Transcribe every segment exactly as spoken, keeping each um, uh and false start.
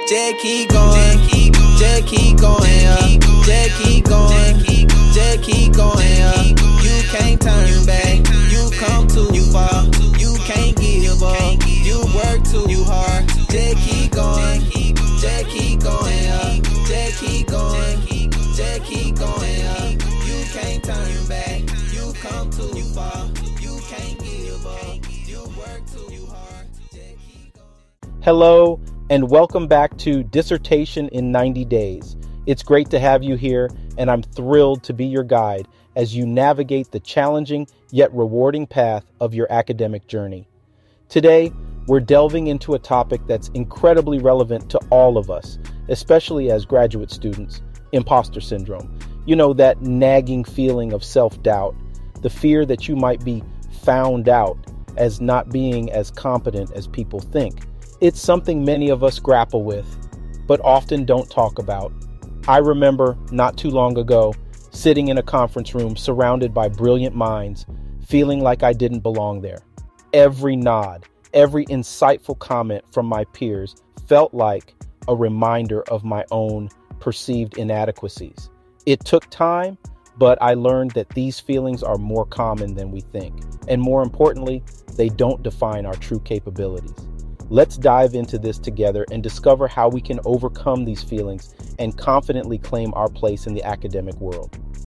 Just keep going, just keep going up, just keep going, just keep going up. You can't turn back, you come too far, you can't give up, you work too hard. Just keep going, just keep going up, just keep going, just keep going up. You can't turn back, you come too far, you can't give up, you work too hard. Just keep going. Hello, and welcome back to Dissertation in ninety days. It's great to have you here, and I'm thrilled to be your guide as you navigate the challenging yet rewarding path of your academic journey. Today, we're delving into a topic that's incredibly relevant to all of us, especially as graduate students: imposter syndrome. You know, that nagging feeling of self-doubt, the fear that you might be found out as not being as competent as people think. It's something many of us grapple with, but often don't talk about. I remember not too long ago sitting in a conference room surrounded by brilliant minds, feeling like I didn't belong there. Every nod, every insightful comment from my peers felt like a reminder of my own perceived inadequacies. It took time, but I learned that these feelings are more common than we think. And more importantly, they don't define our true capabilities. Let's dive into this together and discover how we can overcome these feelings and confidently claim our place in the academic world.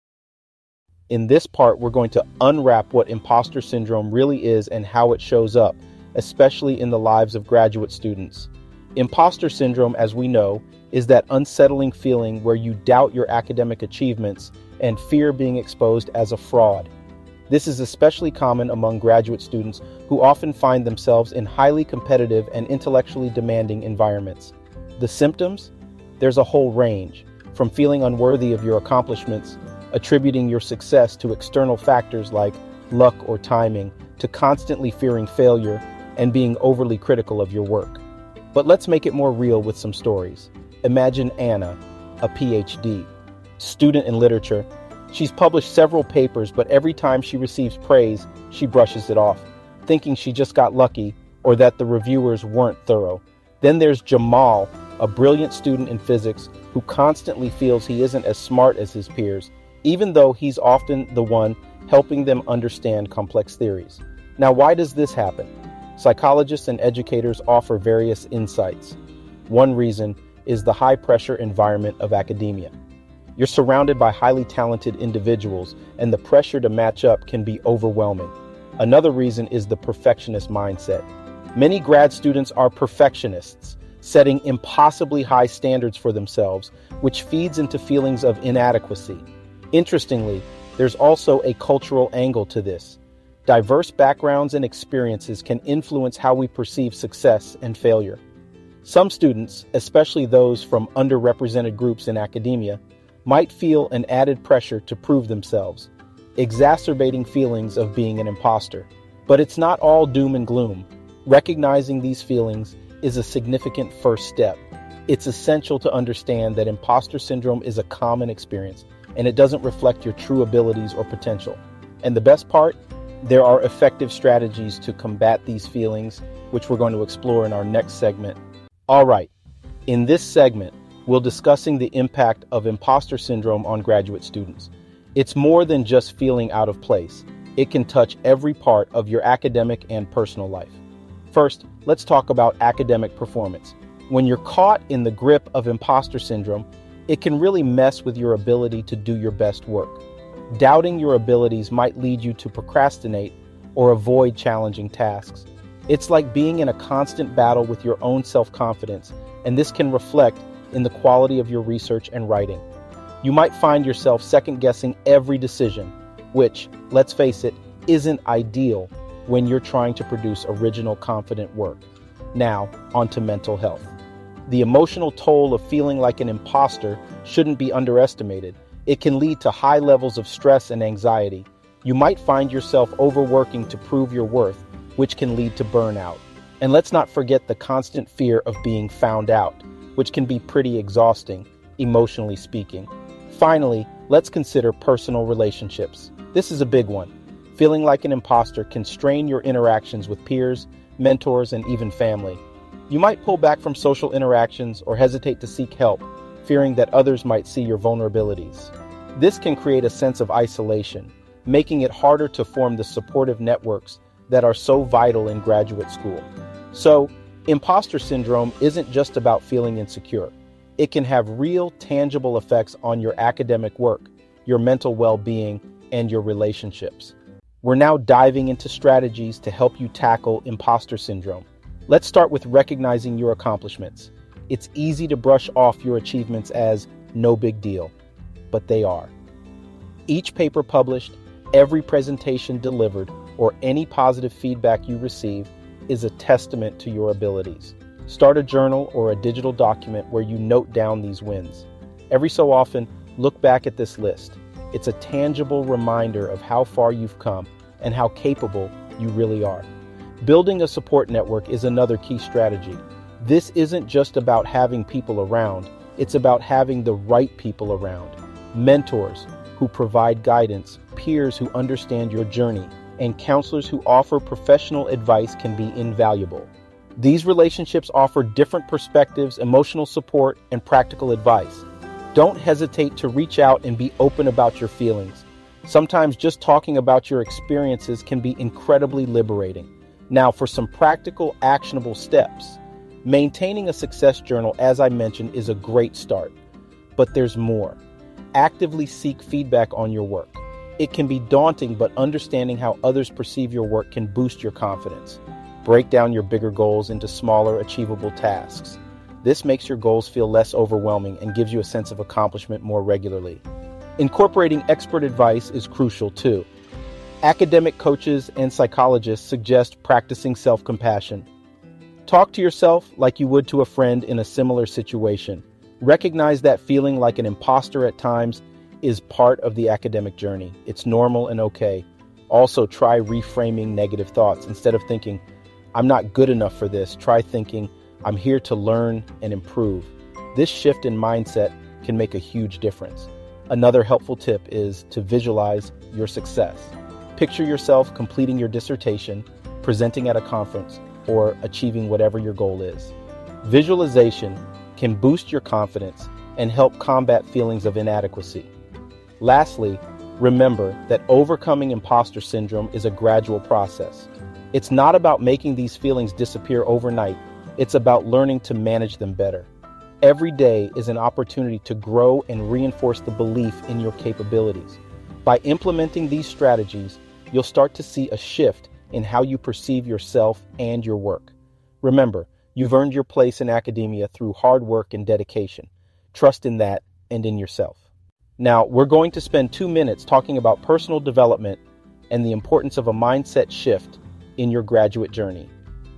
In this part, we're going to unwrap what imposter syndrome really is and how it shows up, especially in the lives of graduate students. Imposter syndrome, as we know, is that unsettling feeling where you doubt your academic achievements and fear being exposed as a fraud. This is especially common among graduate students who often find themselves in highly competitive and intellectually demanding environments. The symptoms? There's a whole range, from feeling unworthy of your accomplishments, attributing your success to external factors like luck or timing, to constantly fearing failure and being overly critical of your work. But let's make it more real with some stories. Imagine Anna, a P H D, student in literature. She's published several papers, but every time she receives praise, she brushes it off, thinking she just got lucky or that the reviewers weren't thorough. Then there's Jamal, a brilliant student in physics who constantly feels he isn't as smart as his peers, even though he's often the one helping them understand complex theories. Now, why does this happen? Psychologists and educators offer various insights. One reason is the high-pressure environment of academia. You're surrounded by highly talented individuals, and the pressure to match up can be overwhelming. Another reason is the perfectionist mindset. Many grad students are perfectionists, setting impossibly high standards for themselves, which feeds into feelings of inadequacy. Interestingly, there's also a cultural angle to this. Diverse backgrounds and experiences can influence how we perceive success and failure. Some students, especially those from underrepresented groups in academia, might feel an added pressure to prove themselves, exacerbating feelings of being an imposter. But it's not all doom and gloom. Recognizing these feelings is a significant first step. It's essential to understand that imposter syndrome is a common experience, and it doesn't reflect your true abilities or potential. And the best part? There are effective strategies to combat these feelings, which we're going to explore in our next segment. All right, in this segment, we're discussing the impact of imposter syndrome on graduate students. It's more than just feeling out of place. It can touch every part of your academic and personal life. First, let's talk about academic performance. When you're caught in the grip of imposter syndrome, it can really mess with your ability to do your best work. Doubting your abilities might lead you to procrastinate or avoid challenging tasks. It's like being in a constant battle with your own self-confidence, and this can reflect in the quality of your research and writing. You might find yourself second-guessing every decision, which, let's face it, isn't ideal when you're trying to produce original, confident work. Now, on to mental health. The emotional toll of feeling like an imposter shouldn't be underestimated. It can lead to high levels of stress and anxiety. You might find yourself overworking to prove your worth, which can lead to burnout. And let's not forget the constant fear of being found out, which can be pretty exhausting, emotionally speaking. Finally, let's consider personal relationships. This is a big one. Feeling like an imposter can strain your interactions with peers, mentors, and even family. You might pull back from social interactions or hesitate to seek help, fearing that others might see your vulnerabilities. This can create a sense of isolation, making it harder to form the supportive networks that are so vital in graduate school. So, imposter syndrome isn't just about feeling insecure. It can have real, tangible effects on your academic work, your mental well-being, and your relationships. We're now diving into strategies to help you tackle imposter syndrome. Let's start with recognizing your accomplishments. It's easy to brush off your achievements as no big deal, but they are. Each paper published, every presentation delivered, or any positive feedback you receive is a testament to your abilities. Start a journal or a digital document where you note down these wins. Every so often, look back at this list. It's a tangible reminder of how far you've come and how capable you really are. Building a support network is another key strategy. This isn't just about having people around, it's about having the right people around. Mentors who provide guidance, peers who understand your journey, and counselors who offer professional advice can be invaluable. These relationships offer different perspectives, emotional support, and practical advice. Don't hesitate to reach out and be open about your feelings. Sometimes just talking about your experiences can be incredibly liberating. Now, for some practical, actionable steps. Maintaining a success journal, as I mentioned, is a great start. But there's more. Actively seek feedback on your work. It can be daunting, but understanding how others perceive your work can boost your confidence. Break down your bigger goals into smaller, achievable tasks. This makes your goals feel less overwhelming and gives you a sense of accomplishment more regularly. Incorporating expert advice is crucial too. Academic coaches and psychologists suggest practicing self-compassion. Talk to yourself like you would to a friend in a similar situation. Recognize that feeling like an imposter at times is part of the academic journey. It's normal and okay. Also, try reframing negative thoughts. Instead of thinking, I'm not good enough for this, try thinking, I'm here to learn and improve. This shift in mindset can make a huge difference. Another helpful tip is to visualize your success. Picture yourself completing your dissertation, presenting at a conference, or achieving whatever your goal is. Visualization can boost your confidence and help combat feelings of inadequacy. Lastly, remember that overcoming imposter syndrome is a gradual process. It's not about making these feelings disappear overnight. It's about learning to manage them better. Every day is an opportunity to grow and reinforce the belief in your capabilities. By implementing these strategies, you'll start to see a shift in how you perceive yourself and your work. Remember, you've earned your place in academia through hard work and dedication. Trust in that and in yourself. Now, we're going to spend two minutes talking about personal development and the importance of a mindset shift in your graduate journey.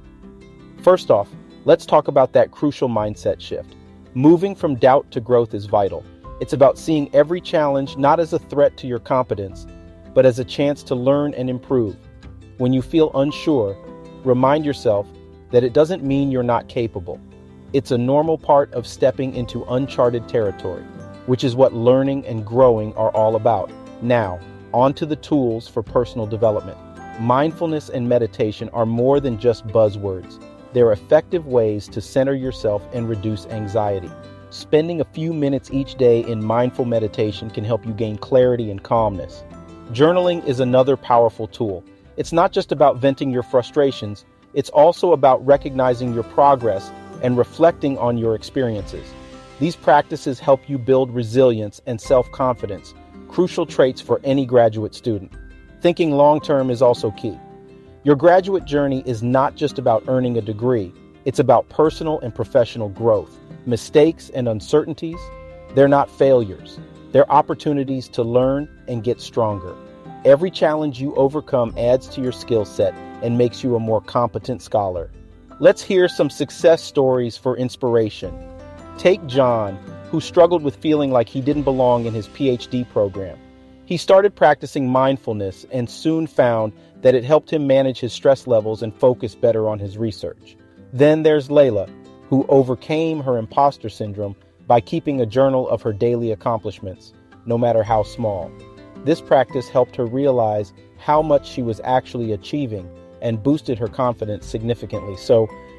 First off, let's talk about that crucial mindset shift. Moving from doubt to growth is vital. It's about seeing every challenge not as a threat to your competence, but as a chance to learn and improve. When you feel unsure, remind yourself that it doesn't mean you're not capable. It's a normal part of stepping into uncharted territory, which is what learning and growing are all about. Now, on to the tools for personal development. Mindfulness and meditation are more than just buzzwords. They're effective ways to center yourself and reduce anxiety. Spending a few minutes each day in mindful meditation can help you gain clarity and calmness. Journaling is another powerful tool. It's not just about venting your frustrations, it's also about recognizing your progress and reflecting on your experiences. These practices help you build resilience and self-confidence, crucial traits for any graduate student. Thinking long-term is also key. Your graduate journey is not just about earning a degree, it's about personal and professional growth. Mistakes and uncertainties, they're not failures. They're opportunities to learn and get stronger. Every challenge you overcome adds to your skill set and makes you a more competent scholar. Let's hear some success stories for inspiration. Take John, who struggled with feeling like he didn't belong in his P H D program. He started practicing mindfulness and soon found that it helped him manage his stress levels and focus better on his research. Then there's Layla, who overcame her imposter syndrome by keeping a journal of her daily accomplishments, no matter how small. This practice helped her realize how much she was actually achieving and boosted her confidence significantly. So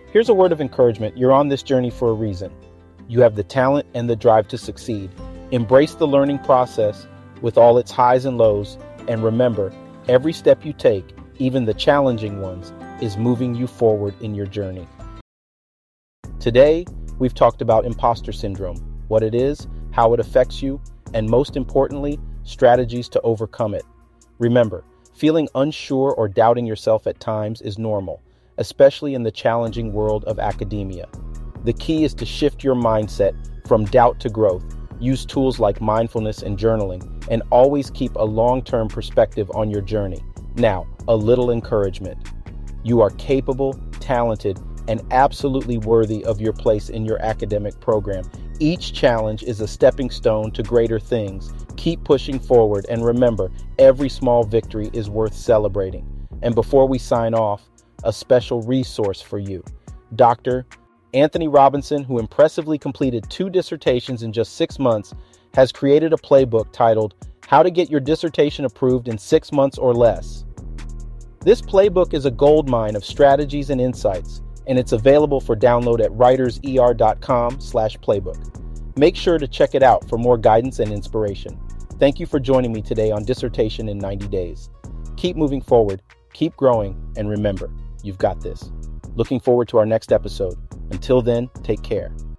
Here's a word of encouragement. You're on this journey for a reason. You have the talent and the drive to succeed. Embrace the learning process with all its highs and lows, and remember, every step you take, even the challenging ones, is moving you forward in your journey. Today, we've talked about imposter syndrome, what it is, how it affects you, and most importantly, strategies to overcome it. Remember, feeling unsure or doubting yourself at times is normal, especially in the challenging world of academia. The key is to shift your mindset from doubt to growth. Use tools like mindfulness and journaling, and always keep a long-term perspective on your journey. Now, a little encouragement. You are capable, talented, and absolutely worthy of your place in your academic program. Each challenge is a stepping stone to greater things. Keep pushing forward, and remember, every small victory is worth celebrating. And before we sign off, a special resource for you. Doctor Anthony Robinson, who impressively completed two dissertations in just six months, has created a playbook titled How to Get Your Dissertation Approved in Six Months or Less. This playbook is a goldmine of strategies and insights, and it's available for download at writerser.com slash playbook. Make sure to check it out for more guidance and inspiration. Thank you for joining me today on Dissertation in ninety days. Keep moving forward, keep growing, and remember, you've got this. Looking forward to our next episode. Until then, take care.